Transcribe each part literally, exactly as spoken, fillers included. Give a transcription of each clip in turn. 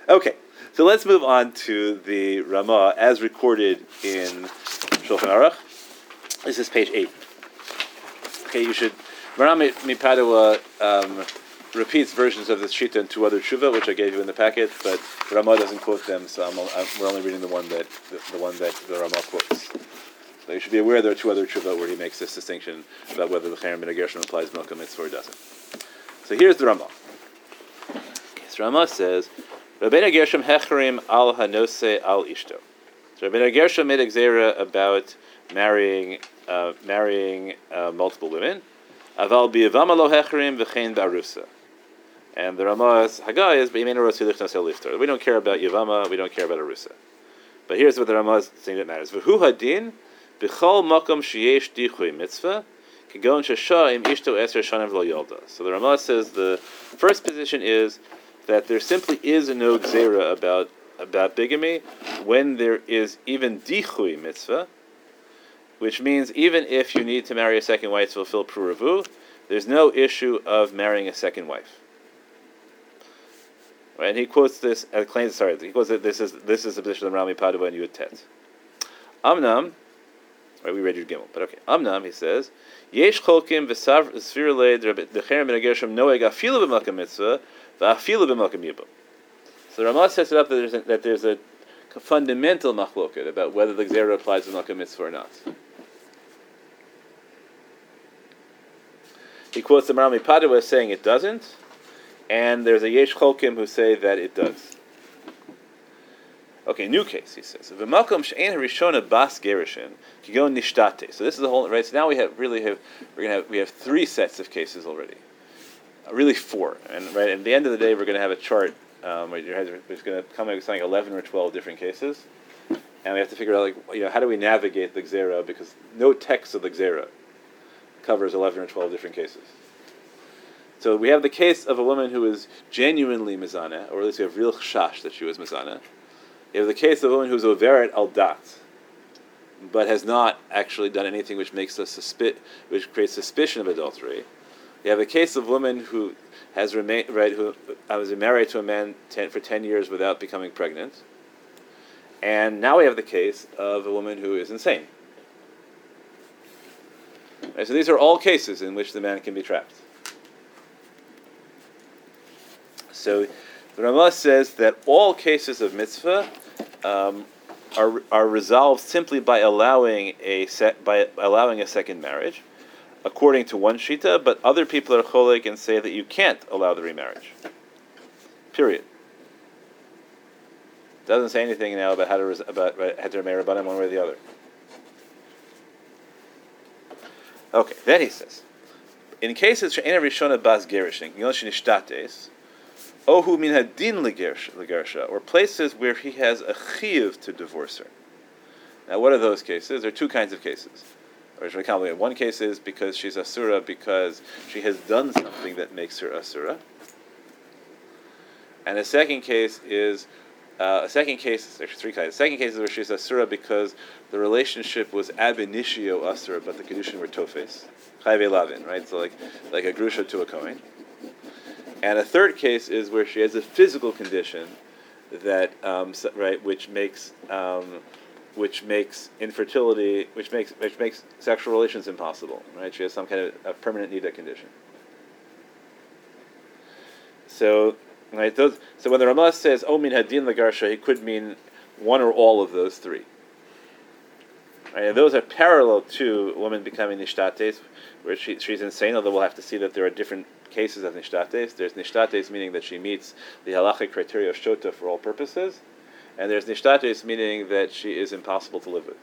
Okay, so let's move on to the Ramah as recorded in Shulchan Aruch. This is page eight. Okay, you should. Maram Mipadua um, repeats versions of this shita in two other tshuva, which I gave you in the packet, but the Ramah doesn't quote them, so I'm, I'm, we're only reading the one that the, the one that the Ramah quotes. So you should be aware there are two other tshuva where he makes this distinction about whether the Cherem ben Gershom applies Milka Mitzvah or doesn't. So here's the Ramah. So Ramah says, Rabbeinu Gershom hechrim al hanose al ishto. So Rabbeinu Gershom made a gzera about marrying uh, marrying uh, multiple women. Aval biyavama lo hechrim v'chein ba'arusa. And the Ramah's Haggah is, we don't care about Yavama, we don't care about Arusa. But here's what the Ramah's thing that matters. V'hu hadin b'chol makom sheyesh dichui mitzvah kigon shesha im ishto eser shanim v'lo yolda. So the Ramah says the first position is that there simply is a no gzera about about bigamy when there is even dichui mitzvah, which means even if you need to marry a second wife to fulfill pruruvu, there's no issue of marrying a second wife. Right? And he quotes this, uh, claims, sorry, he quotes that this is this is the position of Rami Padua and Yud Tet. Amnam, right, we read Yud Gimel, but okay. Amnam, he says, Yesh cholkim v'sav svir leid the Cherem ben Gershom noeg afilu b'malka mitzvah v'afilu b'malka yibum. So Ramah sets it up that there's a, that there's a fundamental machloket about whether the gzera applies to malka mitzvah or not. He quotes the Rami Padua saying it doesn't, and there's a Yesh Cholkim who say that it does. Okay, new case, he says. V'malkom she'en harishona bas gerushin kigon nishtate. So this is the whole, right? So now we have really have we're gonna have we have three sets of cases already, uh, really four, and right at the end of the day we're going to have a chart. Um, where there's going to come up with something eleven or twelve different cases, and we have to figure out, like, you know, how do we navigate the gzera, because no text of the gzera covers eleven or twelve different cases. So we have the case of a woman who is genuinely mizana, or at least we have real chash that she was mizana. You have the case of a woman who's overet al dat, but has not actually done anything which makes us suspi- which creates suspicion of adultery. You have a case of a woman who has remained right who I was married to a man ten, for ten years without becoming pregnant, and now we have the case of a woman who is insane. Right, so these are all cases in which the man can be trapped. So the Ramah says that all cases of mitzvah um, are are resolved simply by allowing a set by allowing a second marriage, according to one shita, but other people are cholek and say that you can't allow the remarriage. Period. Doesn't say anything now about how to res- about heter meir rabbanim one way or the other. Okay, then he says, in cases she'ena rishona bas gerushin, gilon shenishtates, ohu min hadin legersha, or places where he has a chiyuv to divorce her. Now, what are those cases? There are two kinds of cases. Or one case is because she's asura because she has done something that makes her asura, and a second case is uh, a second case. There's three kinds. The second case is where she's asura because the relationship was ab initio asura, but the kedushin were tofes, chayve lavin, right? So like like a grusha to a kohen. And a third case is where she has a physical condition that um, right, which makes. Um, which makes infertility, which makes which makes sexual relations impossible, right? She has some kind of a permanent nida condition. So, right, those. So when the Ramah says "O min hadin lagarsha," he could mean one or all of those three. Right, and those are parallel to a woman becoming nishtates, where she, she's insane. Although we'll have to see that there are different cases of nishtates. There's nishtates meaning that she meets the halachic criteria of shota for all purposes. And there's nishtates, meaning that she is impossible to live with.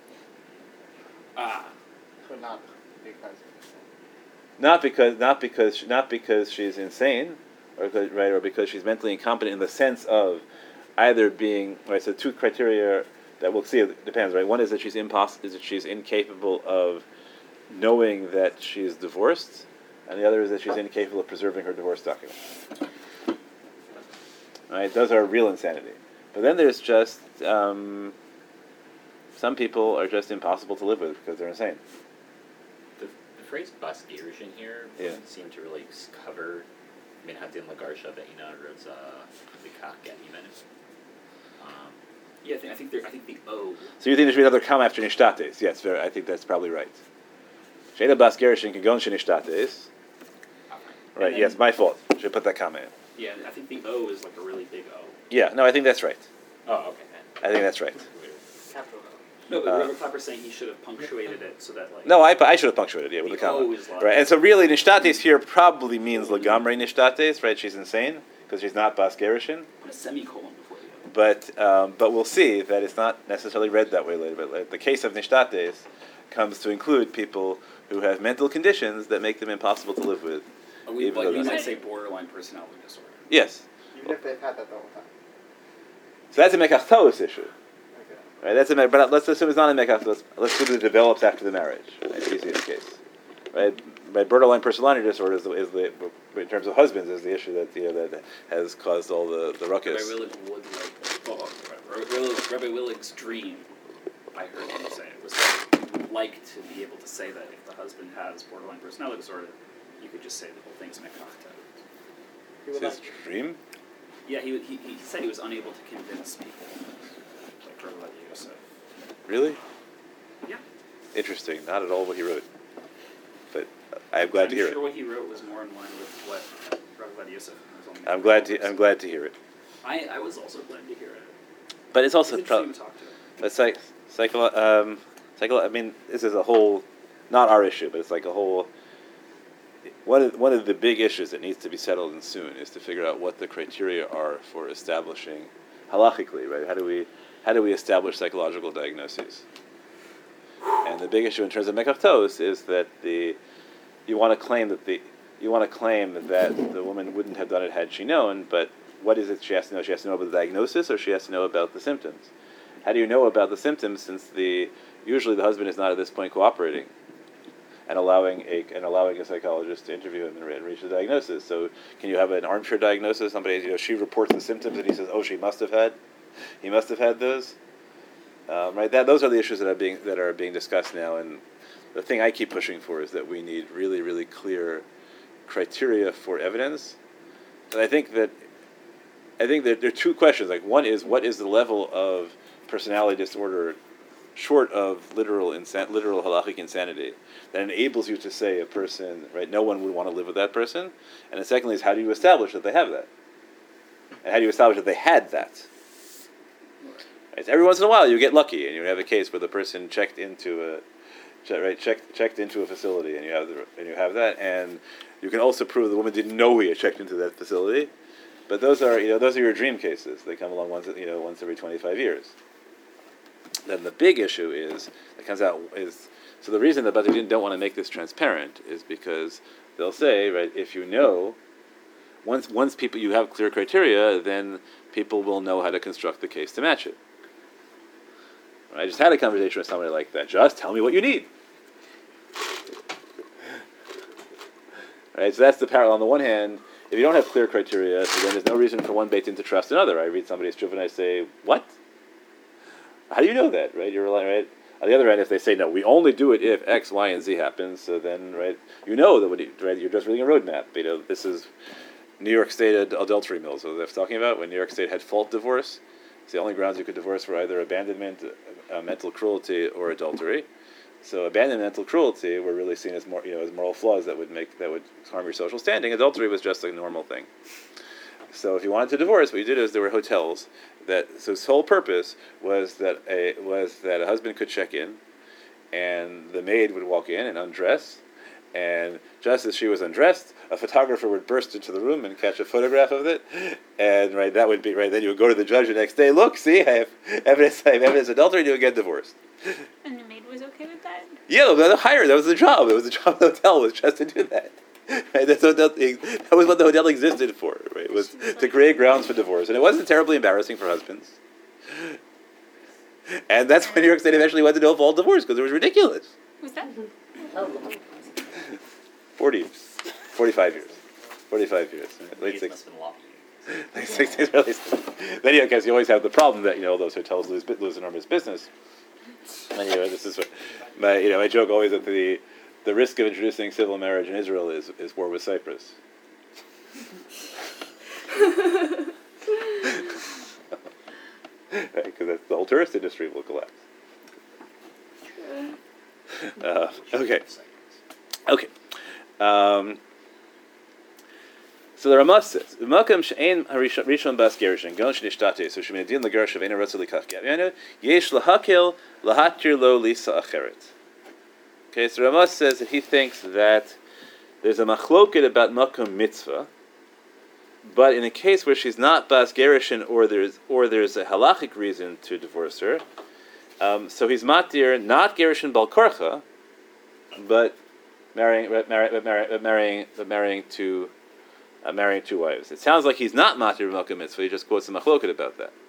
Ah, but not because. Not because, not because, not because she's insane, or because, right, or because she's mentally incompetent in the sense of either being right. So two criteria that we'll see. It depends, right? One is that she's impossible, is that she's incapable of knowing that she's divorced, and the other is that she's incapable of preserving her divorce document. Right? Those are real insanity. But then there's just um, some people are just impossible to live with because they're insane. The, the phrase bas gerushin here yeah. doesn't seem to really cover min hadin lagarsha ve'ina rutza vikach get even. Um, yeah, I think I think there I think the O. So you think there should be another comma after nishtates? Yes, very, I think that's probably right. Sheda bas gerishin kagon shenishtates. Right. then, Yes, my fault. Should put that comma in. Yeah, I think the O is like a really big O. Yeah. No, I think that's right. Oh, okay. I think that's right. Capital O. No, but Uh, Rabbi Clapper's saying he should have punctuated it so that like. No, I, I should have punctuated yeah with The the comma. O is like- Right. And so really nishtates here probably means lagamre nishtates. Right. She's insane because she's not bas gerishin. Put a semicolon before the O. But um, but we'll see that it's not necessarily read that way later. But like, the case of nishtates comes to include people who have mental conditions that make them impossible to live with. Or we, even like, though we they're might not. say borderline personality disorder. Yes. Even if they've had that the whole time. So that's a mekachtos issue. Okay. Right, that's a me- but let's assume it's not a mekach. Let's let's assume it develops after the marriage. Right, easiest case. Right, right. Borderline personality disorder is the, is the in terms of husbands is the issue that you know that has caused all the the Rabbi ruckus. Willig would like, oh, Rabbi, Willig, Rabbi Willig's dream, I heard him say it was like, he would like to be able to say that if the husband has borderline personality disorder, you could just say the whole thing's mekachta. He It's would his like, dream. Yeah, he, he he said he was unable to convince people, like Rabbi Yosef. Really Yeah. interesting. Not at all what he wrote, but I'm glad I'm to hear sure it. what he wrote was more in line with what Rabbi Yosef was on the I'm glad to I'm glad to hear it. I, I was also glad to hear it. But it's also It's pro- interesting to talk to him. but psych, psycho, um, psycho. I mean, this is a whole, not our issue, but it's like a whole. One of one of the big issues that needs to be settled in soon is to figure out what the criteria are for establishing, halachically, right? How do we how do we establish psychological diagnoses? And the big issue in terms of mekachtos is that the you want to claim that the you want to claim that the woman wouldn't have done it had she known, but what is it she has to know? She has to know about the diagnosis, or she has to know about the symptoms. How do you know about the symptoms since the usually the husband is not at this point cooperating and allowing a and allowing a psychologist to interview him and re- reach the diagnosis? So can you have an armchair diagnosis? Somebody, you know, she reports the symptoms and he says, "Oh, she must have had, he must have had those." Um, right. That those are the issues that are being that are being discussed now. And the thing I keep pushing for is that we need really, really clear criteria for evidence. And I think that I think that there are two questions. Like one is, what is the level of personality disorder, short of literal insan- literal halachic insanity, that enables you to say a person, right, no one would want to live with that person? And then secondly is, how do you establish that they have that? And how do you establish that they had that? Right, so every once in a while you get lucky and you have a case where the person checked into a, che- right, checked checked into a facility and you have the, and you have that, and you can also prove the woman didn't know he had checked into that facility. But those are, you know, those are your dream cases. They come along once, you know, once every twenty-five years. Then the big issue is that comes out is so the reason that Bati Din don't want to make this transparent is because they'll say, right, if you know, once once people you have clear criteria, then people will know how to construct the case to match it. Right? I just had a conversation with somebody like that. Just tell me what you need. Right, so that's the parallel. On the one hand, if you don't have clear criteria, so then there's no reason for one Beit Din to trust another. I read somebody's shuvah and I say, what? How do you know that, right? You're relying, right? On the other hand, if they say, no, we only do it if X, Y, and Z happens, so then, right, you know that, what you, right, you're just reading a roadmap. You know, this is New York State ad- adultery mills, what they're talking about. When New York State had fault divorce, it's the only grounds you could divorce were either abandonment, uh, mental cruelty, or adultery. So abandonment, mental cruelty were really seen as more, you know, as moral flaws that would make that would harm your social standing. Adultery was just a normal thing. So if you wanted to divorce, what you did is there were hotels that. So its whole purpose was that a was that a husband could check in, and the maid would walk in and undress, and just as she was undressed, a photographer would burst into the room and catch a photograph of it, and right that would be right. Then you would go to the judge the next day. Look, see, I have evidence. I have evidence of adultery. And you would get divorced. And the maid was okay with that? Yeah, they hired. That was the job. It was the job of the hotel was just to do that. Right? That's what that, that was what the hotel existed for. Right? It was to create grounds for divorce, and it wasn't terribly embarrassing for husbands. And that's when New York State eventually went to no-fault divorce because it was ridiculous. Was that? Forty, forty-five years, forty-five years, right? Late It six, must have been a lot. late sixties, early seventies. Then, yeah, because you always have the problem that you know those hotels lose lose enormous business. And you know, this is what, my you know I joke always that the the risk of introducing civil marriage in Israel is is war with Cyprus. Right, because that's the whole tourist industry will collapse. Uh, okay. Okay. Um, so the Ramah says, "Umakam she'ein harishon bas gerushin gon shenishtate so sheminadin legerush of eina rotzel likach gaviyanu yesh lahakil lahatir lo lisa acheret." Okay, so Ramah says that he thinks that there's a machloket about makom mitzvah, but in a case where she's not bas gerushin or there's or there's a halachic reason to divorce her, um, so he's matir not gerushin bal korcha, but marrying, but marrying, but marrying, but marrying, but marrying two, uh, marrying two wives. It sounds like he's not matir b'malka mitzvah. He just quotes a machloket about that,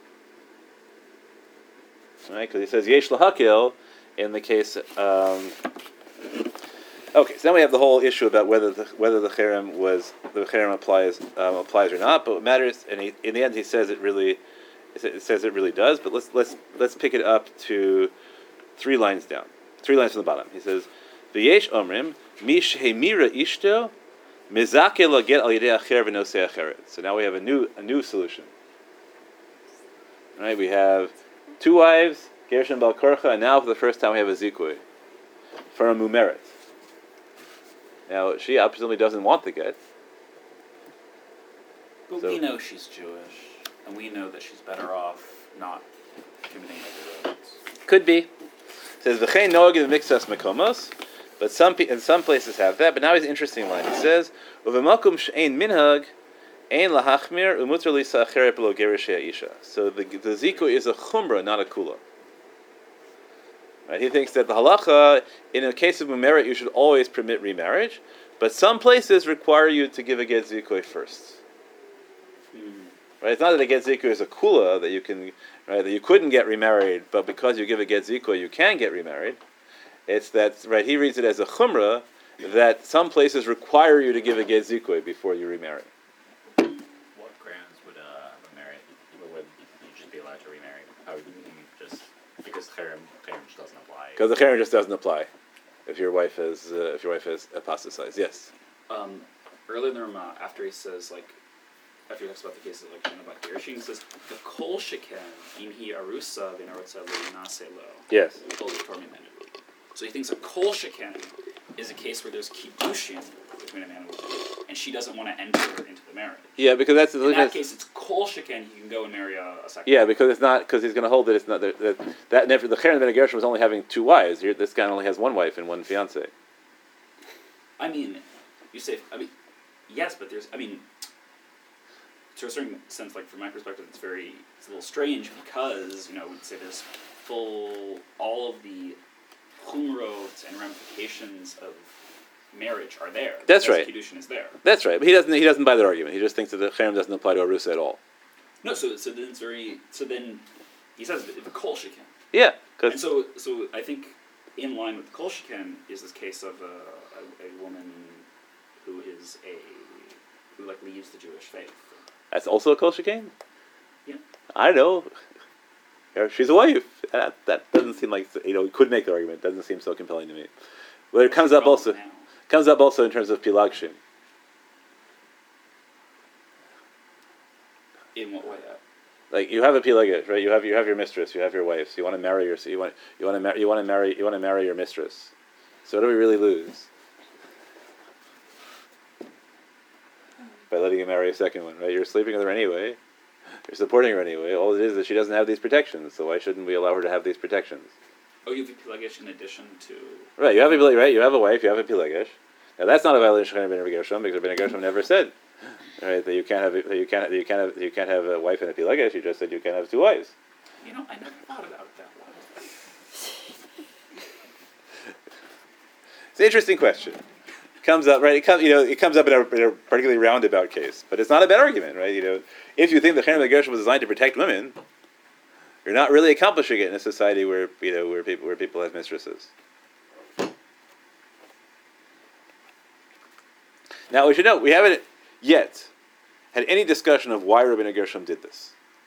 right? Because he says yesh lahakil in the case. Um, okay, so then we have the whole issue about whether the whether the cherem was the cherem applies um, applies or not. But what matters, and he, in the end, he says it really, it says it really does. But let's let's let's pick it up to three lines down, three lines from the bottom. He says. V'yesh omrim mi shehemira ishto mizake laget al yedei acher v'nosei acheret. So now we have a new a new solution. All right, we have two wives, gershon bal korcha, and now for the first time we have a zikui for a mumeret. Now she absolutely doesn't want the get. But So- we know she's Jewish, and we know that she's better off not committing other roads. Could be. It says v'chein noag in mixas mekomos. But some pe- and some places have that. But now he's an interesting line. He says, "Uvemakum she'ein minhag, ein lahachmir umuter lisa acheret below gerish isha." So the the ziku is a chumrah, not a kula. Right? He thinks that the halacha, in a case of mumeret, you should always permit remarriage, but some places require you to give a get zikui first. Right? It's not that a get zikui is a kula that you can, right? That you couldn't get remarried, but because you give a get zikui, you can get remarried. It's that, right, he reads it as a chumrah, that some places require you to give a get zikui before you remarry. What grounds would uh, a marry? Would you just be allowed to remarry? How would you just because cherem cherem just doesn't apply? Because the cherem just doesn't apply if your wife has uh, if your wife has apostatized. Yes. Um, earlier in the Ramah, after he says, like, after he talks about the case of, like, Shana Bat Gerushin, he says, the kol sheken im hi arusa v'narotza lo nase lo. Yes. Kol v'tor mimenu. So he thinks a kol sheken is a case where there's kiddushin between a man and a woman, and she doesn't want to enter into the marriage. Yeah, because that's In that case, it's kol sheken, he can go and marry a, a second. yeah, because it's not because he's going to hold that it's not that that, that never, the cherem ben Gershom was only having two wives. Here, this guy only has one wife and one fiance. I mean, you say, I mean, yes, but there's, I mean, to a certain sense, like, from my perspective, it's very, it's a little strange because, you know, we'd say there's full, all of the chumrot and ramifications of marriage are there. That's because right. Kiddushin is there. That's right, but he doesn't he doesn't buy that argument. He just thinks that the cherem doesn't apply to arusa at all. No, so so then it's very, so then he says the kol sheken. Yeah, And because so, so I think in line with the kol sheken is this case of a, a, a woman who is a, who, like, leaves the Jewish faith. that's also a kol shekain. Yeah. I don't know. Yeah, she's a wife. That, that doesn't seem like, you know, we could make the argument. Doesn't seem so compelling to me. But it comes up also. Now. Comes up also in terms of pilagshim. In what way? Like you have a pilagish, right? You have you have your mistress, you have your wife. So you want to marry your you want you want to marry you want to marry you want to marry your mistress. So what do we really lose by letting you marry a second one, right? You're sleeping with her anyway. You're supporting her anyway. All it is is that she doesn't have these protections. So why shouldn't we allow her to have these protections? Oh, you have a pilagish in addition to. Right, you have a pilag- right. You have a wife. You have a pilagish. Now that's not a violation of Ben Gershom because Ben Gershom never said, right, that you can't have a, that you can't that you can't have that you can't have a wife and a pilagish. You just said you can't have two wives. You know, I never thought about it that way. It's an interesting question. Comes up right. It comes you know it comes up in a, in a particularly roundabout case, but it's not a bad argument, right? You know, if you think the Cherem Gershom was designed to protect women, you're not really accomplishing it in a society where you know where people where people have mistresses. Now we should note we haven't yet had any discussion of why Rabbeinu Gershom did this.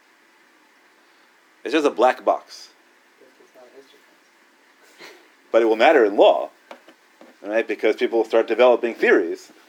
It's just a black box, It's not a history class. but it will matter in law, right? Because people will start developing theories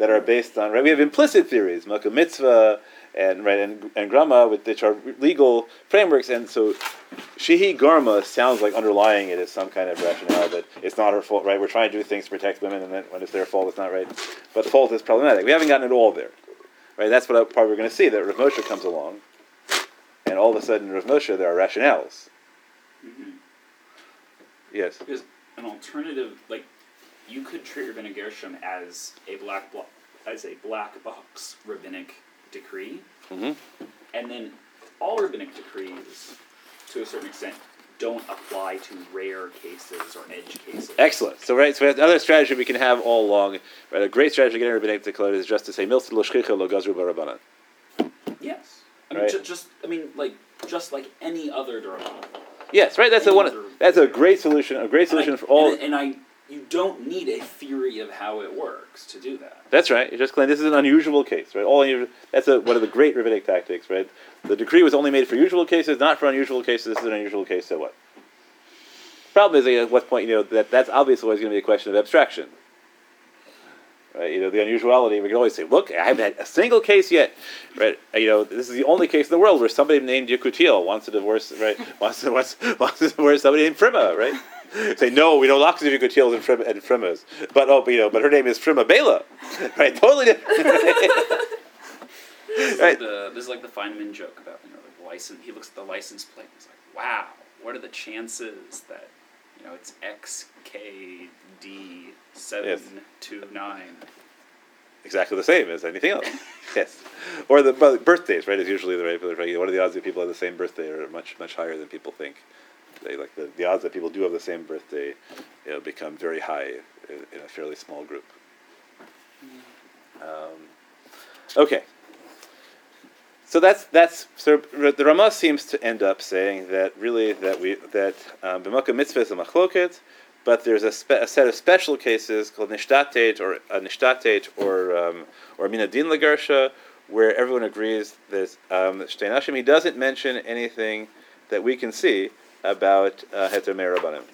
that are based on right. We have implicit theories, Malka Mitzvah, and right and and Grama, with which are legal frameworks, and so Shehi Garma sounds like underlying it is some kind of rationale that it's not her fault, right? We're trying to do things to protect women, and then when it's their fault, it's not right. But the fault is problematic. We haven't gotten it all there, right? That's what I, part we're going to see, that Rav Moshe comes along, and all of a sudden, Rav Moshe, there are rationales. Mm-hmm. Yes. Because an alternative, like, you could treat Rabbinic Gershom as a black block, as a black box rabbinic decree, Mm-hmm. and then all rabbinic decrees, to a certain extent, don't apply to rare cases or edge cases. Excellent. So, right, so another strategy we can have all along, right? A great strategy to get rabbinic declared is just to say milsa lo shchicha lo gazru barabanan. Yes. I mean, Right. ju- just I mean, like just like any other drama. Yes, right. That's a one. That's a great solution. A great solution and I, for all. And, and I, you don't need a theory of how it works to do that. That's right. You just claim this is an unusual case, right? All unusual, that's a, one of the great rabbinic tactics, right? The decree was only made for usual cases, not for unusual cases. This is an unusual case, so what? Problem is, at what point, you know, that that's obviously always going to be a question of abstraction, right? You know, the unusuality. We can always say, look, I haven't had a single case yet, right? You know, this is the only case in the world where somebody named Yekutiel wants to divorce, right? wants to wants, wants to divorce somebody named Frima, right? Say no, we know lots of Yekutiels and Frima and Frimas, but oh, but, you know, but her name is Frima Bela, right? Totally different. This is, Right. like the, this is like the Feynman joke about, you know, like the license. He looks at the license plate and he's like, wow, what are the chances that, you know, it's X K D seven two nine? Exactly the same as anything else. Yes, or the but birthdays, right? Is usually the right. right, What are the odds that people have the same birthday are much much higher than people think. They like the, the odds that people do have the same birthday, you know, become very high in, in a fairly small group. Um, okay. So that's that's so the Ramah seems to end up saying that really that we that b'makom mitzvah is a machloket, but there's a, spe, a set of special cases called nishtatet or a nishtatet or um, or minadin lagarsha, where everyone agrees that um, shtei nashim. He doesn't mention anything that we can see about uh, heter me'rabanim.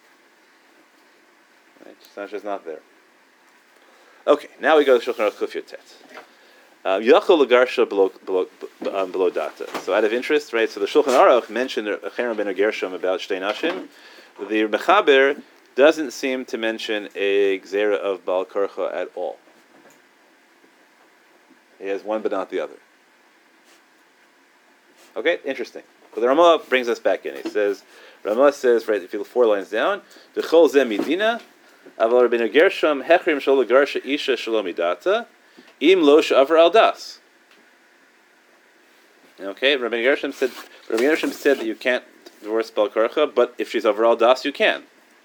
Right, it's just not there. Okay, now we go to Shulchan Aruch Kuf Yud Tet. Yachol Lagarsha below below um, below data. So out of interest, right? So the Shulchan Aruch mentioned Cherem ben Gershom about Shtei Nashim. The Mechaber doesn't seem to mention a Gzera of Baal Korcha at all. He has one but not the other. Okay, interesting. But the Ramah brings us back in. He says, Ramah says, right, if you look four lines down, V'chol zeh midina, aval Rabbeinu Gershom hechrim shel lagarsha isha shelo midata, im lo she'avar al das. Okay, Rabbeinu Gershom said, Rabbeinu Gershom said that you can't divorce Baal Korcha, but if she's over al das, you can.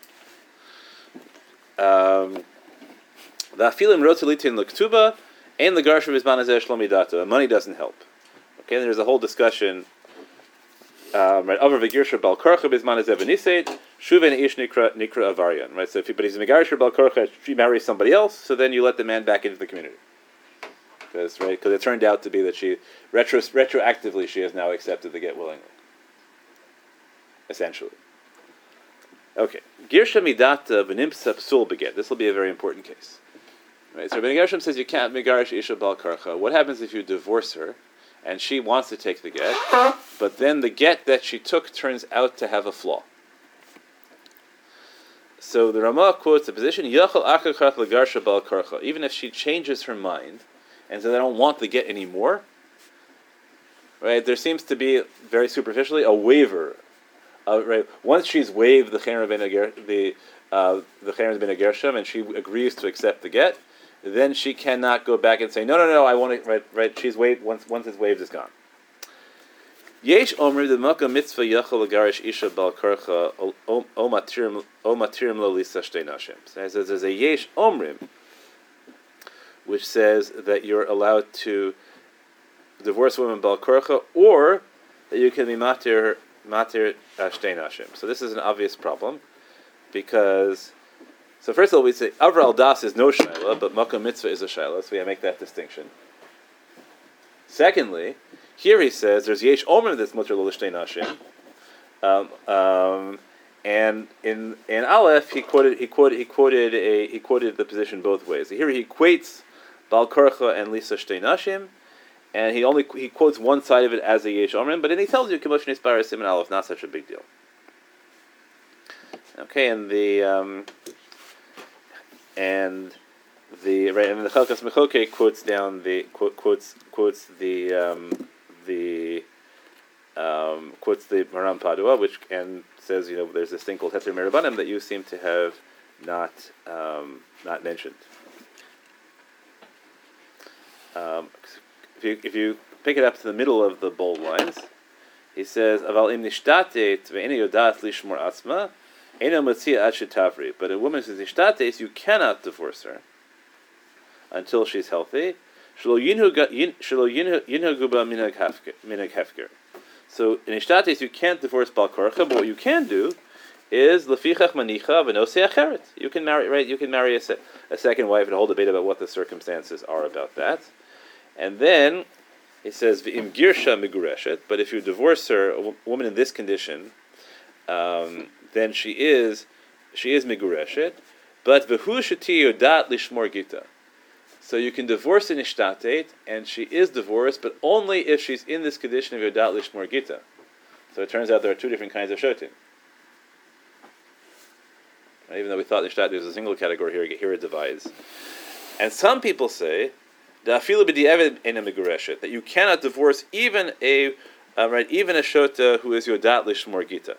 Um, the afilim rotelitin l'ktuba, and lagarsha bizman hazeh shelo midata. Money doesn't help. Okay, and there's a whole discussion. Um, right, over v'girsha Baal Korcha bizman hazeh v'niseit, shuven ish nikra nikra avarian. Right, so if but he's a megarsha Baal Korcha, she marries somebody else, so then you let the man back into the community. Because right, because it turned out to be that she retro retroactively she has now accepted the get willingly. Essentially. Okay, girsha midata v'nimsa psul beget. This will be a very important case. Right, so Rabbeinu Gershom says you can't megarish isha Baal Korcha. What happens if you divorce her? And she wants to take the get, but then the get that she took turns out to have a flaw. So the Ramah quotes the position, Yachal achachach lagarsha Baal Korcha. Even if she changes her mind and says, I don't want the get anymore, right? There seems to be, very superficially, a waiver. Uh, right? Once she's waived the Cherem ben the uh, the Cherem ben Gershom and she agrees to accept the get, then she cannot go back and say, no, no, no, I want to, right, right, she's waived, once once it's waived, it's gone. Yesh omrim the makkah mitzvah yachol lagarish isha Baal Korcha o matirim o matirim lo lisa shtei nashim. So there's a yesh omrim, which says that you're allowed to divorce women Baal Korcha, or that you can be matir, matir uh, shtei nashim. So this is an obvious problem, because... So first of all, we say Avra al Das is no shaila, but Makkah mitzvah is a shaila, so we make that distinction. Secondly, here he says there's yesh omer that's mutter lo l'shtei nashim, um, um, and in in Aleph he quoted he quoted he quoted a he quoted the position both ways. Here he equates Bal Korcha and Lisa Shtei Nashim, and he only he quotes one side of it as a Yesh Omrim, but then he tells you Kimosh Nispar Siman Aleph, not such a big deal. Okay, and the um, and the right, and the Chalkas Mechoke quotes down the quote, quotes quotes the um, the um, quotes the Maram Padua, which and says, you know, there's this thing called Heter Merabanim that you seem to have not um, not mentioned. Um, if you if you pick it up to the middle of the bold lines, he says, "Aval im nishtatet ve'eni yodat lishmor atzma, ena matzia ad shetavri." But a woman who's nishtatet, you cannot divorce her until she's healthy. Shelo yinhagu ba minhag hefker. So in nishtatet, you can't divorce bal korcha, but what you can do is lefichach manicha v'nosei acheret. You can marry, right? You can marry a, se- a second wife, and a whole debate about what the circumstances are about that. And then he says v'im girsha migureshet. But if you divorce her, a w- woman in this condition, um, then she is she is migureshet. But v'hu sheti yodat lishmor gita. So you can divorce an ishtatet, and she is divorced, but only if she's in this condition of yodat lishmor gita. So it turns out there are two different kinds of shotim. Even though we thought ishtatet was a single category, here here it divides. And some people say that you cannot divorce even a uh, right even a shota who is yodat lishmor gita.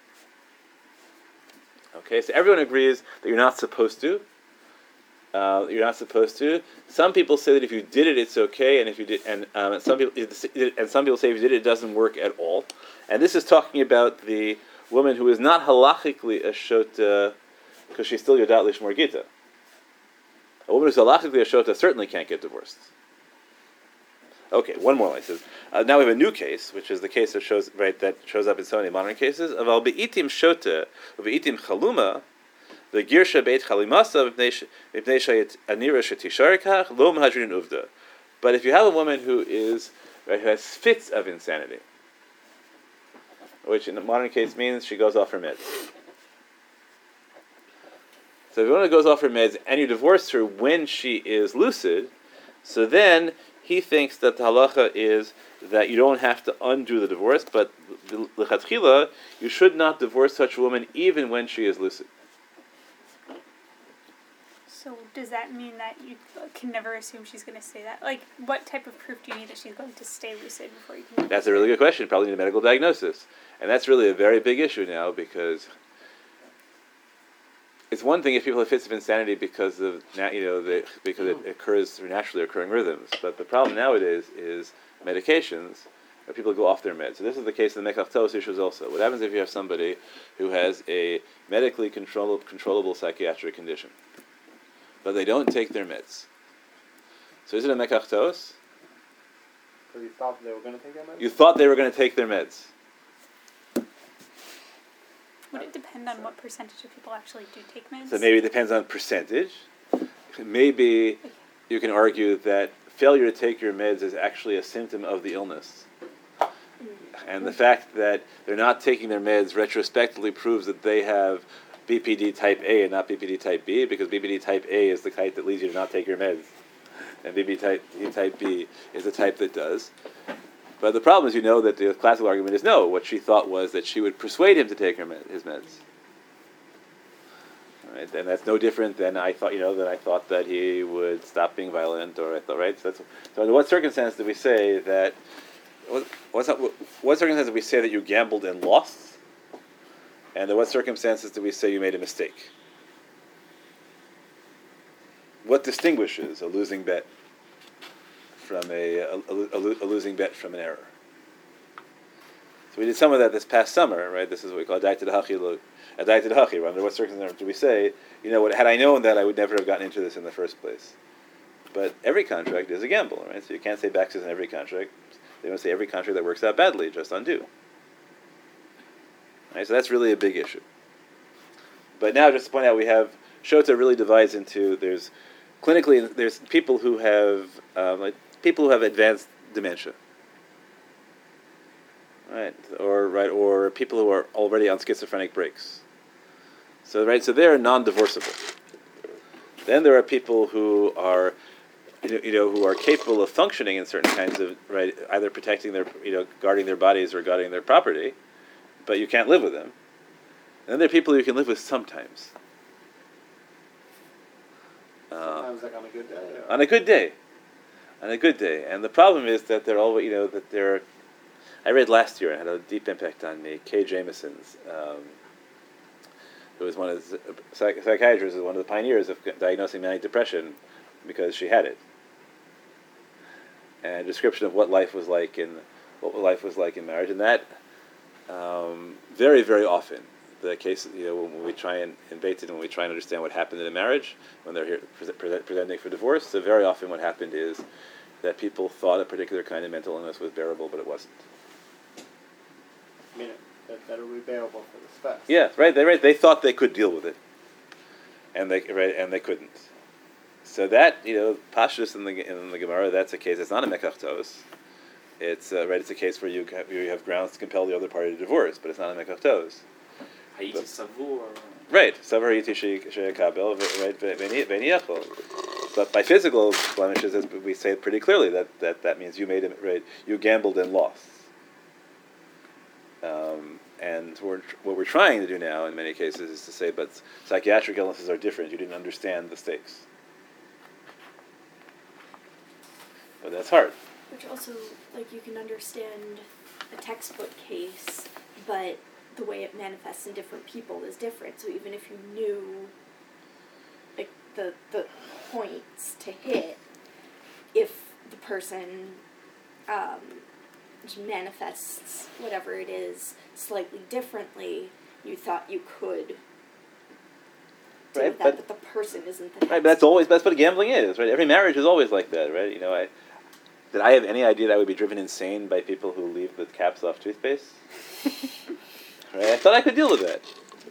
Okay, so everyone agrees that you're not supposed to. Uh, you're not supposed to. Some people say that if you did it, it's okay, and if you did, and um, some people and some people say if you did it, it doesn't work at all. And this is talking about the woman who is not halachically a shota because she's still yodat lishmor gita. A woman who's halachically a shota certainly can't get divorced. Okay, one more line says. Uh, now we have a new case, which is the case that shows right that shows up in so many modern cases of al beitim shota, of beitim chaluma. The girsha beit chalimasa v'pnei shayit anira shetisharikach lo mahadrin uvda. But if you have a woman who is right, who has fits of insanity, which in the modern case means she goes off her meds. So if a woman goes off her meds and you divorce her when she is lucid, so then he thinks that the halacha is that you don't have to undo the divorce, but l'chatchila you should not divorce such a woman even when she is lucid. So does that mean that you can never assume she's going to say that? Like, what type of proof do you need that she's going to stay lucid before you can? That's a really good question. Probably need a medical diagnosis, and that's really a very big issue now because it's one thing if people have fits of insanity because of you know they, because it occurs through naturally occurring rhythms, but the problem nowadays is medications. Where people go off their meds. So this is the case of the Mekach Tos issues also. What happens if you have somebody who has a medically controllable, controllable psychiatric condition, but they don't take their meds? So is it a Mekach Tos? So you thought they were going to take their meds? You thought they were going to take their meds. Would it depend on what percentage of people actually do take meds? So maybe it depends on percentage. Maybe you can argue that failure to take your meds is actually a symptom of the illness. And the fact that they're not taking their meds retrospectively proves that they have B P D type A and not B P D type B, because B P D type A is the type that leads you to not take your meds. And B P D type, type B is the type that does. But the problem is, you know, that the classical argument is no. What she thought was that she would persuade him to take her med- his meds. Right? And that's no different than I thought, you know, that I thought that he would stop being violent, or I thought, right? So, that's, so in what circumstance do we say that, what, what's not, what circumstances do we say that you gambled and lost? And in what circumstances do we say you made a mistake? What distinguishes a losing bet from a, a, a, a losing bet from an error? So we did some of that this past summer, right? This is what we call a dai to the hachi, a dai to the hachi. Under what circumstances do we say, you know, what, had I known that, I would never have gotten into this in the first place? But every contract is a gamble, right? So you can't say backsays in every contract. They don't say every contract that works out badly, just undo. Right? So that's really a big issue. But now, just to point out, we have Shota really divides into there's clinically there's people who have um, like people who have advanced dementia, right, or right, or people who are already on schizophrenic breaks. So right, so they're non-divorceable. Then there are people who are you know, you know, who are capable of functioning in certain kinds of, right, either protecting their, you know, guarding their bodies or guarding their property, but you can't live with them. And then there are people you can live with sometimes. Uh, Sometimes like on a good day. Or... on a good day, on a good day, and the problem is that they're always, you know, that they're. I read last year and had a deep impact on me. Kay Jameson's, um, who was one of the psych- psychiatrists, one of the pioneers of diagnosing manic depression, because she had it. And a description of what life was like in what life was like in marriage, and that um, very, very often the case, you know, when we try and in Beit Din, when we try and understand what happened in a marriage, when they're here pre- pre- presenting for divorce, so very often what happened is that people thought a particular kind of mental illness was bearable, but it wasn't. I mean, that, that it would be bearable for the spouse. Yeah, right. They right. They thought they could deal with it, and they right, and they couldn't. So that, you know, Pashtus in the in the Gemara, that's a case. It's not a mekach tos. It's uh, right. It's a case where you have, you have grounds to compel the other party to divorce, but it's not a mekach tos. Hayiti savur. Right. Savar hayiti sheyakabel. Right. V'eni yachol. But by physical blemishes, as we say it pretty clearly, that, that, that means you made it right. You gambled and lost. Um, and we're, what we're trying to do now, in many cases, is to say, but psychiatric illnesses are different. You didn't understand the stakes. But that's hard. Which also, like, you can understand a textbook case, but the way it manifests in different people is different. So even if you knew, like, the the points to hit, if the person um, manifests whatever it is slightly differently, you thought you could do Right, with that, but- but the person isn't the Right, but that's always that's what gambling is, right? Every marriage is always like that, right? You know, I did I have any idea that I would be driven insane by people who leave the caps off toothpaste? Right? I thought I could deal with that.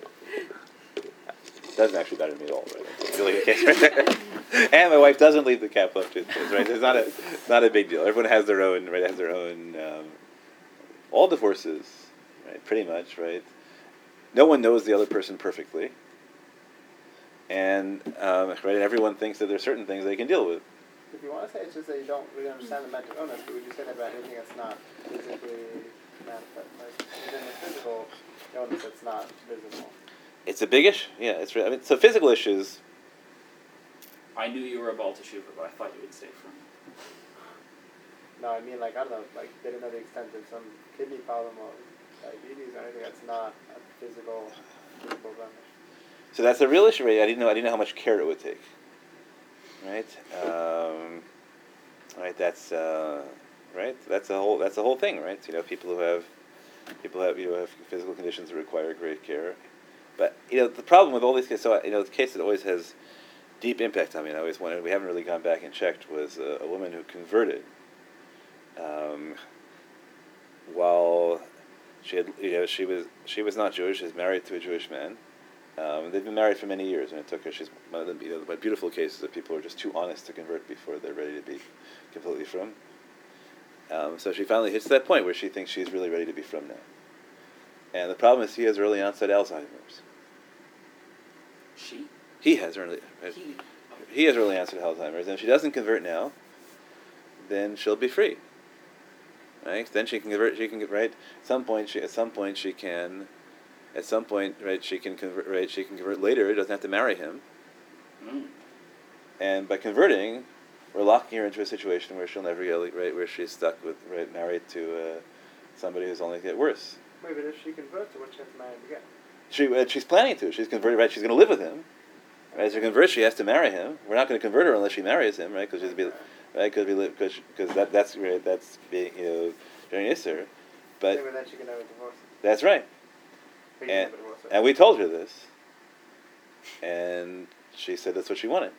It doesn't actually bother me at all, right? It's really the case, right? And my wife doesn't leave the cap off toothpaste, right? It's not a not a big deal. Everyone has their own, right? Has their own. Um, all divorces, right? Pretty much, right? No one knows the other person perfectly. And um, right, everyone thinks that there's certain things they can deal with. If you want to say it's just that you don't really understand the mental illness, but would you say that about anything that's not physically manifest? Like, even the physical illness that's not visible. It's a big issue. Yeah, it's. re- I mean, so physical issues. I knew you were a Baal Teshuva, but I thought you would stay from. No, I mean, like, I don't know, like, they didn't know the extent of some kidney problem or diabetes or anything that's not a physical, physical blemish. So that's a real issue. Right? I didn't know. I didn't know how much care it would take. Right. Um, right. That's uh, right. That's a whole. That's a whole thing. Right. You know, people who have people have you know have physical conditions that require great care. But you know, the problem with all these cases. So you know, the case that always has deep impact on me. And I always wanted. We haven't really gone back and checked. Was a, a woman who converted. Um, while she had, you know, she was she was not Jewish. She was married to a Jewish man. Um, they've been married for many years, and it took her. She's one of the, you know, the beautiful cases of people who are just too honest to convert before they're ready to be completely from. Um, so she finally hits that point where she thinks she's really ready to be from now. And the problem is he has early onset Alzheimer's. She? He has early. He. He has early onset Alzheimer's, and if she doesn't convert now, then she'll be free. Right? Then she can convert. She can get right. At some point, she at some point she can. At some point, right, she can convert. Right, she can convert later. She doesn't have to marry him. Mm. And by converting, we're locking her into a situation where she'll never get right, where she's stuck with right, married to uh, somebody who's only get worse. Wait, but if she converts, what she has to marry him again? She uh, she's planning to. She's converted. Right, she's going to live with him. Right, so to convert, she has to marry him. We're not going to convert her unless she marries him, right? Because be right, because we live because because that that's right, that's being you know during Isser, but Maybe then she can never divorce him. that's right. He can And, never divorce her. and we told her this, and she said that's what she wanted.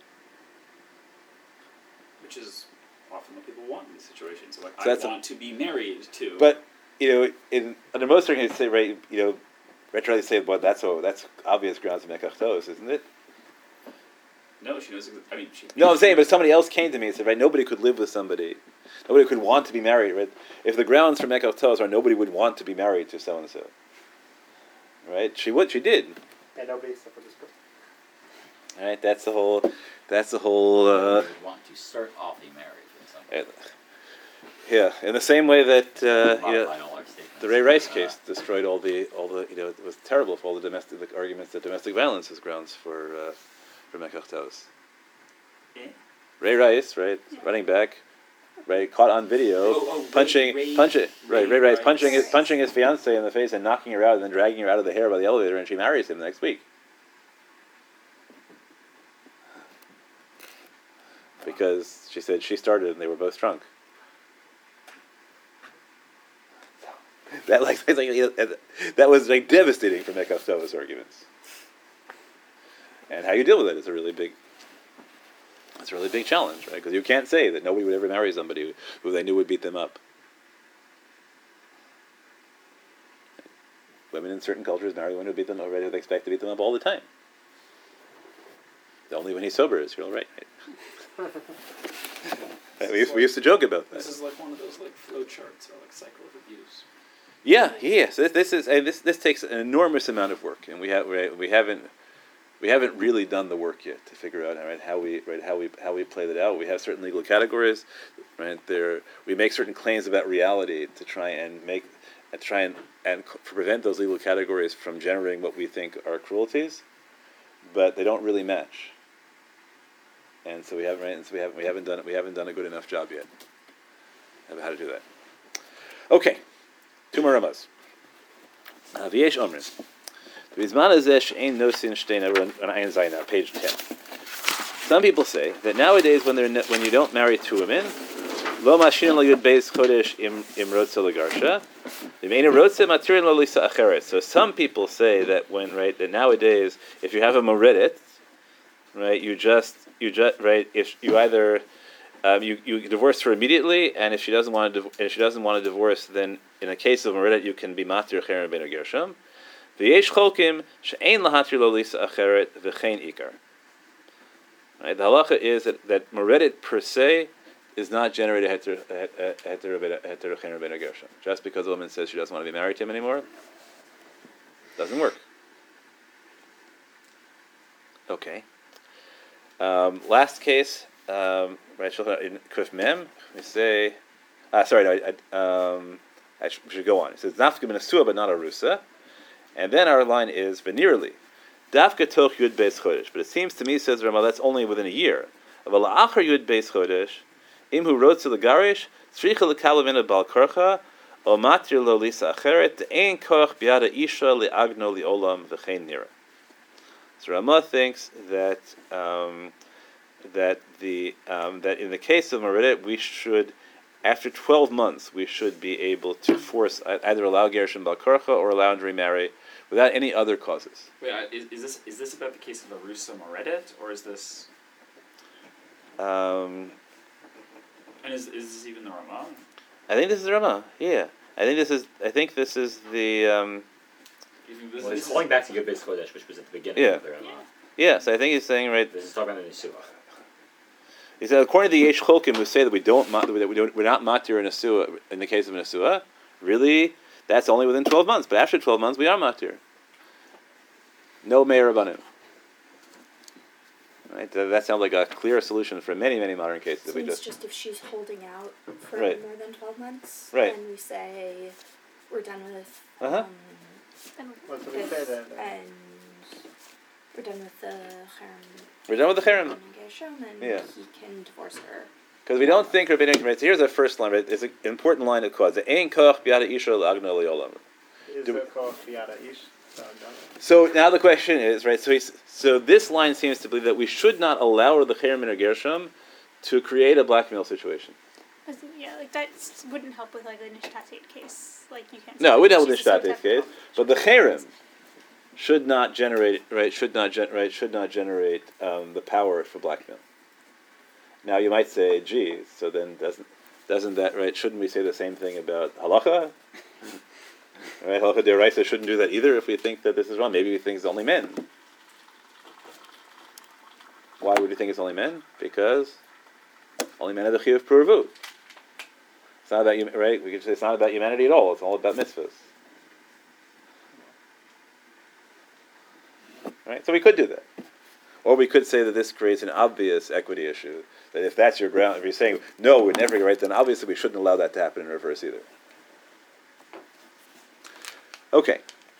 Which is often what people want in these situations. Like, So I that's a- want to be married to. But you know, in under most circumstances, say right, you know, retroactively say, "Well, that's so that's obvious grounds of mekach tos, isn't it?" no, she knows. exa- I mean, she. No, I'm saying, but if somebody else came to me and said, "Right, nobody could live with somebody, nobody could want to be married." Right, if the grounds for mekach tos are nobody would want to be married to so and so. Right, she would, she did. And nobody except for this person. All right, that's the whole. That's the whole. Uh, You would want to start off a marriage in some way. uh, yeah, in the same way that uh, you Modify know, all our statements. the Ray Rice Uh, case destroyed all the all the you know it was terrible for all the domestic the arguments that domestic violence is grounds for uh, for Mekach Taos. Eh? Ray Rice, right, running back, right, caught on video, Oh, oh, Ray- punching, Ray- punching, right, Ray Ray Rice Rice. punching his punching his fiancee in the face and knocking her out, and then dragging her out of the hair by the elevator, and she marries him the next week. Because she said she started and they were both drunk. That like, like you know, that was like devastating for Mekach Taos arguments. And how you deal with it is a really big. It's a really big challenge, right? Because you can't say that nobody would ever marry somebody who they knew would beat them up. Women in certain cultures marry women who beat them up, right? Who they expect to beat them up all the time. Only when he's sober is real right. right? we, used, we used to joke about that. This is like one of those like flow charts or like cycle of abuse. Yeah, yes. This, this is and this this takes an enormous amount of work, and we have we, we haven't we haven't really done the work yet to figure out right how we right how we how we play that out. We have certain legal categories, right? There we make certain claims about reality to try and make and try and and c- prevent those legal categories from generating what we think are cruelties, but they don't really match. And so we haven't right, and so we haven't we haven't done it. We haven't done a good enough job yet about how to do that. Okay. Two more ramas. V'yesh omrim. V'izman hazeh she'ein nosin shtein on ayin zayin now, page ten. Some people say that nowadays, when they're ne- when you don't marry two women, lo mashin lo yud beis chodesh im im rotze legarsha, v'meina rotze matirin lo lisa acheret. So some people say that when right that nowadays, if you have a moredet, right, you just you just right if you either Um, you, you divorce her immediately, and if she doesn't want to, div- if she doesn't want to divorce, then in a case of Meredet, you can be matir cherem ben gershom. V'yesh cholkim she'ein lahatir lo lisa acheret v'chein ikar. Right, the halacha is that that Meredet per se is not generated heter heter heter cherem ben gershom. Just because a woman says she doesn't want to be married to him anymore, doesn't work. Okay. Um, last case. Um, right, in Kuf Mem, we say, uh, sorry, no, I, I, um, I should, should go on. It says, Nafka ben Asua, but not a Rusa. And then our line is, Venirli, Dafka toch yud beis chodesh. But it seems to me, says Rama, that's only within a year. Of la'achar yud beis chodesh, im hu rotze legarish, tzricha lekalavina bal korcha, o matir lo lisa acheret, de'ein koch biada isha li'agno li'olam v'chein nira. So Rama thinks that, um, that the um, that in the case of Meredet, we should, after twelve months, we should be able to force either allow Gershon Bal Korcha or allow him to remarry without any other causes. Wait, uh, is, is this is this about the case of the Rusa Moredet, or is this Um, and is is this even the Ramah? I think this is Rama. Yeah, I think this is. I think this is the. Um, You think this, Well, this he's is- calling back to Yud Beis Chodesh, which was at the beginning Yeah. of the Ramah. yes, I think he's saying right. This is talking about the Nisua. He said according to the Yesh Cholkim, who say that we don't ma- that we don't we're not matir in a Nesua in the case of a Nesua. Really, that's only within twelve months. But after twelve months, we are matir. No Meir Rabbanim. Right, that, that sounds like a clear solution for many, many modern cases that So we it's just. just if she's holding out for Right. more than twelve months, Right. and we say we're done with Uh-huh. um, And Well, so we this, say that. and we're done with the cherem We're done with the cherem. and Gershom, and Yeah. he can divorce her. Because we don't think Rabbeinu, right? So here's our first line, right? It's an important line of cause. Ein koch biada isha l'agno li'olam. Is Do- the koch biada ish? So done. So now the question is, right? So he's, so this line seems to believe that we should not allow the cherem and Gershom to create a blackmail situation. As in- yeah, like that s- wouldn't help with like the Nishtatet case. Like you can't. No, say it wouldn't help with she's the a Nishtatet Sotah case, but the cherem should not generate, right? Should not gen- right? Should not generate um, the power for blackmail. Now you might say, gee, so then doesn't doesn't that right? Shouldn't we say the same thing about halacha? Right, halacha deraisa shouldn't do that either. If we think that this is wrong, maybe we think it's only men. Why would we think it's only men? Because only men are the chiyuv purvut. It's not about hum- right. We could say it's not about humanity at all. It's all about mitzvahs. Right, so we could do that. Or we could say that this creates an obvious equity issue. That if that's your ground, if you're saying no, we're never right, then obviously we shouldn't allow that to happen in reverse either. Okay.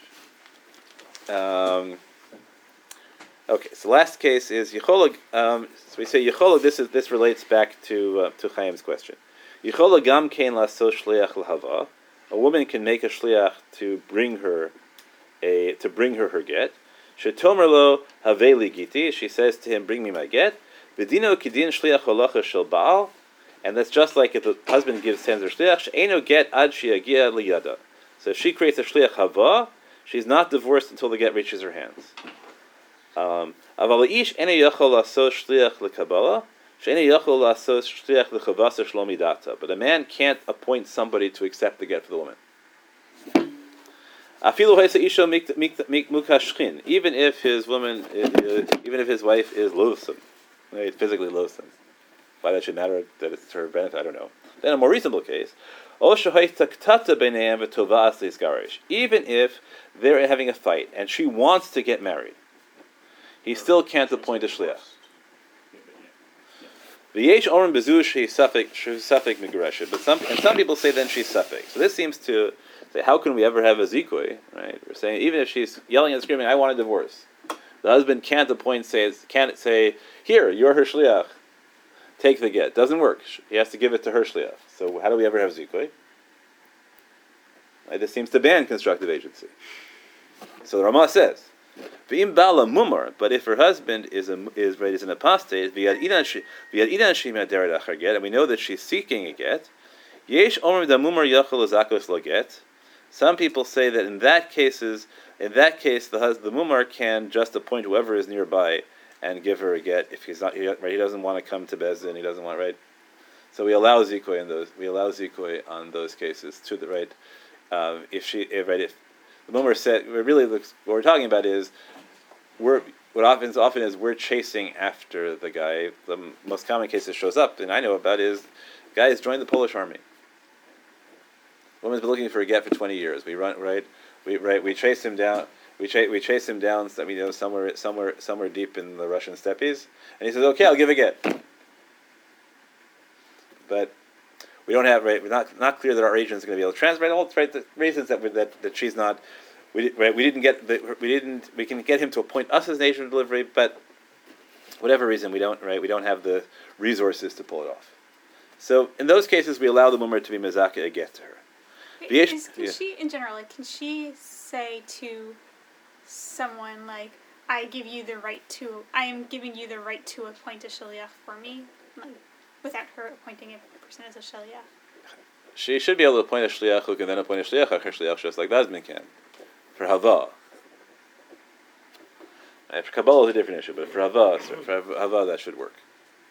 Um, okay. So last case is Yechola. Um, so we say Yechola. This is this relates back to uh, to Chaim's question. Yechola gam kein lasos shliach l'hava. A woman can make a shliach to bring her a to bring her her get. Shetomer lo haveli giti. She says to him, "Bring me my get." V'dino kidin shliach holacha shel baal. And that's just like if the husband gives sends her shliach. She'eno get ad sheyagia liyada. So if she creates a shliach hava, she's not divorced until the get reaches her hands. Um, Aval ish ene yachol lasos shliach lekabala. She'ene yachol lasos shliach lechavasa shlomi data. But a man can't appoint somebody to accept the get for the woman. Afilu ha'isa isha mukashchin. Even if his woman, even if his wife is loathsome, right, physically loathsome. Why that should matter? That it's to her benefit, I don't know. Then a more reasonable case, even if they're having a fight and she wants to get married, he still can't appoint a shliach. But some and some people say then she's suffik. So this seems to say, how can we ever have a zikui? Right? We're saying even if she's yelling and screaming, I want a divorce, the husband can't appoint, says can't say, here, you're her shliach. Take the get. Doesn't work. He has to give it to her shliach. So how do we ever have zikui? Right, this seems to ban constructive agency. So the Ramah says, "V'im bala mumar." But if her husband is a, is right is an apostate, v'yad idan she v'yad idan she maderet achar get, and we know that she's seeking a get. Yesh omer da mumar yachol zakos lo get. Some people say that in that cases, in that case, the hus- the mumar can just appoint whoever is nearby and give her a get if he's not he, right. He doesn't want to come to Bezdin. He doesn't want right. So we allow zikui in those. We allow zikui on those cases to the right. Um, if she if right if the mumar said, what really looks what we're talking about is we're what often often is we're chasing after the guy. The most common case that shows up and I know about is the guy has joined the Polish army. The woman's been looking for a get for twenty years. We run right. We right. We chase him down. We chase we chase him down. So, you know, somewhere somewhere somewhere deep in the Russian steppes, and he says, "Okay, I'll give a get." But we don't have right. We're not not clear that our agent is going to be able to translate all right. The reasons that we, that that she's not. We right. We didn't get the, we didn't. We can get him to appoint us as an agent of delivery, but whatever reason we don't right. We don't have the resources to pull it off. So in those cases, we allow the mumar to be mezaka a get to her. Is, can yeah. she, in general, like, can she say to someone like, "I give you the right to, I am giving you the right to appoint a shaliach for me," like, without her appointing a person as a shaliach? She should be able to appoint a shliach who can then appoint a shliach, a shliach just like the husband can. For hava, right, for Kabbalah is a different issue, but for hava, so for hava that should work.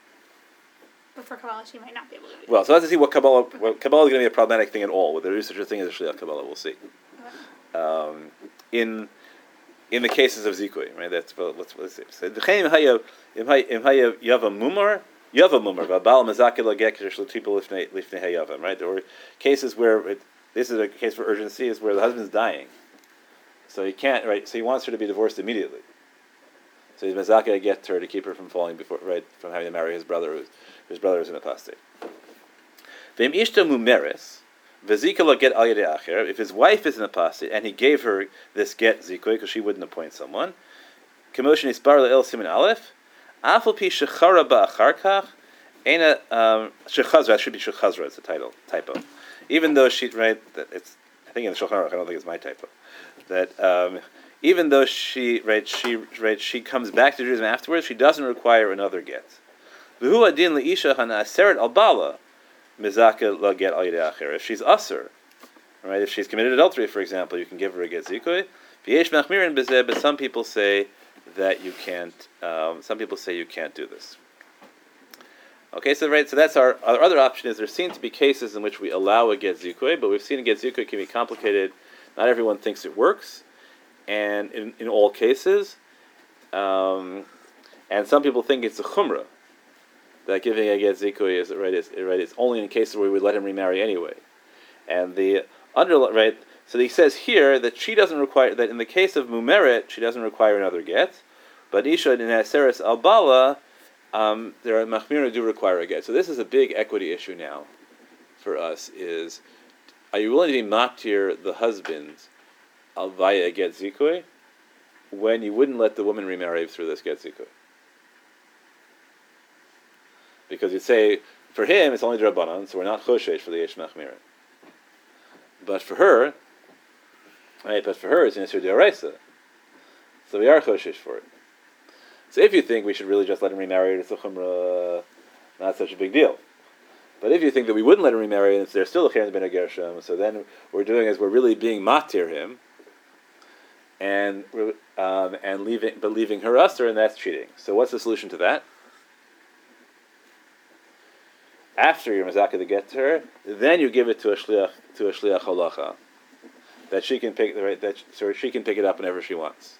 But for Kabbalah, she might not be able to do Well, so let's see what Kabbalah. Well, Kabbalah is going to be a problematic thing at all. Whether there is such a thing as a shliach Kabbalah, we'll see. Okay. Um, in in the cases of zikui, right? That's well, let's let's see. So the chaim hayav imhayav yava mumar yava mumar v'abal mazakil agek shlotipo lifnei lifnei hayavam, right? There were cases where it, this is a case for urgency, is where the husband's dying, so he can't right. So he wants her to be divorced immediately. So he's mazaka get her to keep her from falling before right from having to marry his brother, who's, his brother is an apostate. V'im ishta mumeres. Get al acher. If his wife is an apostate and he gave her this get zikui because she wouldn't appoint someone, commotion isbar le'el siman aleph. Afal pi shechara ba'acharkach. Ena shechazra should be shechazra. It's a title typo. Even though she right, that it's I think in the Shulchan Aruch, I don't think it's my typo. That um, even though she right she right she comes back to Judaism afterwards, she doesn't require another get. V'hu adin leisha hana aseret al bala. Mizaka la get al yedei acher. If she's usher, right? If she's committed adultery, for example, you can give her a get zikui. V'yesh machmirin bezeh, but some people say that you can't. Um, some people say you can't do this. Okay, so right, so that's our, our other option. Is there seem to be cases in which we allow a get zikui, but we've seen a get zikui can be complicated. Not everyone thinks it works, and in, in all cases, um, and some people think it's a chumrah. That giving a get zikui is right. Is right. It's only in cases where we would let him remarry anyway, and the under right. So he says here that she doesn't require that in the case of mumeret she doesn't require another get. But Isha in Aseres al Bala, um, there are Machmir who do require a get. So this is a big equity issue now for us, is, are you willing to be matir the husband al via a get zikui when you wouldn't let the woman remarry through this get zikui? Because you'd say, for him, it's only Drabanan, so we're not choshesh for the Yesh Machmir. But for her, right, but for her, it's Yisur D'Oraisa. So we are choshesh for it. So if you think we should really just let him remarry, it's a chumrah, not such a big deal. But if you think that we wouldn't let him remarry, and there's still a cherem ben Gershom, so then what we're doing is we're really being matir him, and um, and leaving, but leaving her usher, and that's cheating. So what's the solution to that? After you're mazaka to get to her, then you give it to a shliach to a shliach halacha, that she can pick the right that so she can pick it up whenever she wants.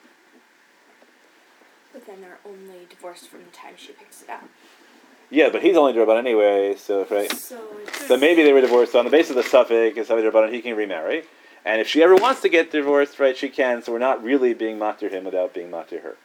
But then they're only divorced from the time she picks it up. Yeah, but he's only Drabanan anyway, so right. So it's So maybe they were divorced. So on the basis of the suffix, and Savi Drabanan, he can remarry. And if she ever wants to get divorced, right, she can. So we're not really being matir him without being matir her.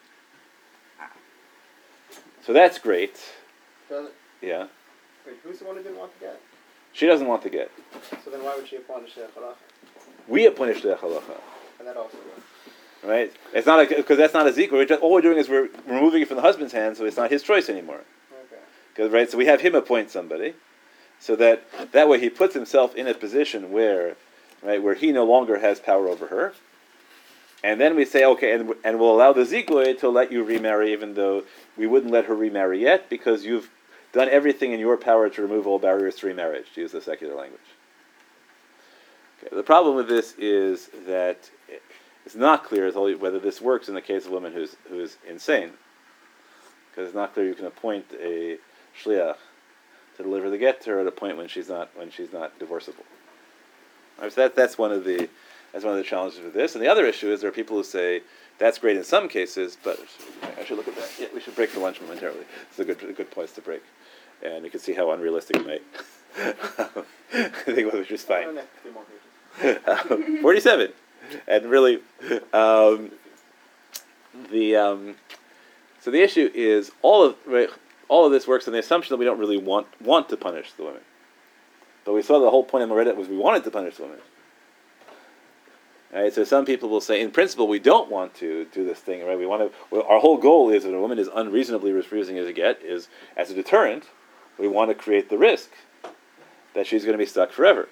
So that's great. Does it, Yeah. wait, who's the one who didn't want to get? She doesn't want to get. So then why would she appoint a shliach halacha? We appoint a shliach halacha. And that also goes. Right? It's not because that's not a zikr. We're just, all we're doing is we're removing it from the husband's hands, so it's not his choice anymore. Okay. Because right, so we have him appoint somebody, so that that way he puts himself in a position where, right, where he no longer has power over her. And then we say, okay, and and we'll allow the zikr to let you remarry, even though we wouldn't let her remarry yet, because you've done everything in your power to remove all barriers to remarriage, to use the secular language. Okay, the problem with this is that it's not clear as well whether this works in the case of a woman who's who's insane, because it's not clear you can appoint a shliach to deliver the get to her at a point when she's not when she's not divorceable. Right, so that that's one of the that's one of the challenges with this. And the other issue is there are people who say that's great in some cases, but I should look at that. Yeah, we should break for lunch momentarily. It's a good a good place to break, and you can see how unrealistic it might. I think we're just fine. Oh, no, three more pages. um, forty-seven, and really, um, the um, so the issue is all of right, all of this works on the assumption that we don't really want want to punish the women, but we saw the whole point of Moredet was we wanted to punish the women. Right, so some people will say, in principle, we don't want to do this thing. Right, we want to. Well, our whole goal is that a woman is unreasonably refusing as a get is as a deterrent. We want to create the risk that she's going to be stuck forever.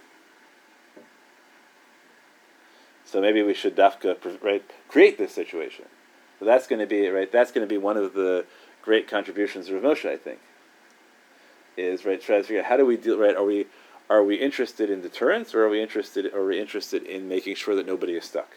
So maybe we should dafka right create this situation. So that's going to be right. That's going to be one of the great contributions of Rav Moshe, I think. Is right try to figure out how do we deal right? Are we are we interested in deterrence, or are we interested are we interested in making sure that nobody is stuck?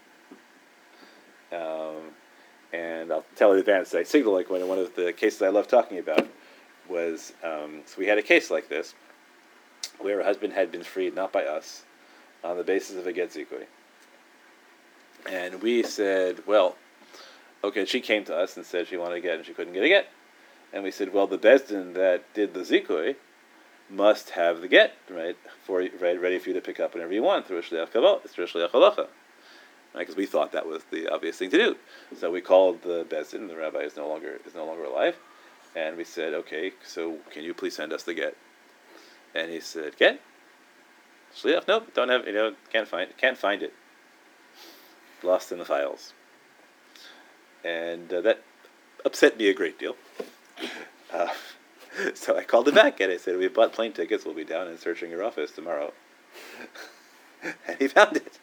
Um, and I'll tell in advance. I signal like one one of the cases I love talking about was um, so we had a case like this where a husband had been freed not by us on the basis of a get zikui. And we said, well, okay, she came to us and said she wanted to get and she couldn't get a get. And we said, well, the Bezdin that did the zikui must have the get, right, for right, ready for you to pick up whenever you want through a shliach kavod, through a shliach halacha. Right, because we thought that was the obvious thing to do. So we called the Bezdin, the rabbi is no longer is no longer alive, and we said, okay, so can you please send us the get? And he said, get? Shliach? Nope, don't have, you know, can't find can't find it. Lost in the files. And uh, that upset me a great deal. Uh, so I called him back and I said, we bought plane tickets, we'll be down and searching your office tomorrow. And he found it.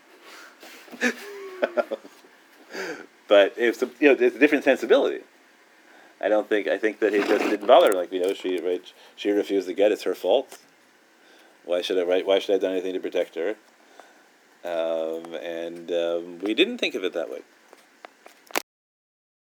But it's a, you know, it's a different sensibility. I don't think, I think that he just didn't bother. Like, you know, she right, she refused to get, it's her fault. Why should I, right, why should I have done anything to protect her? Um, and um, we didn't think of it that way.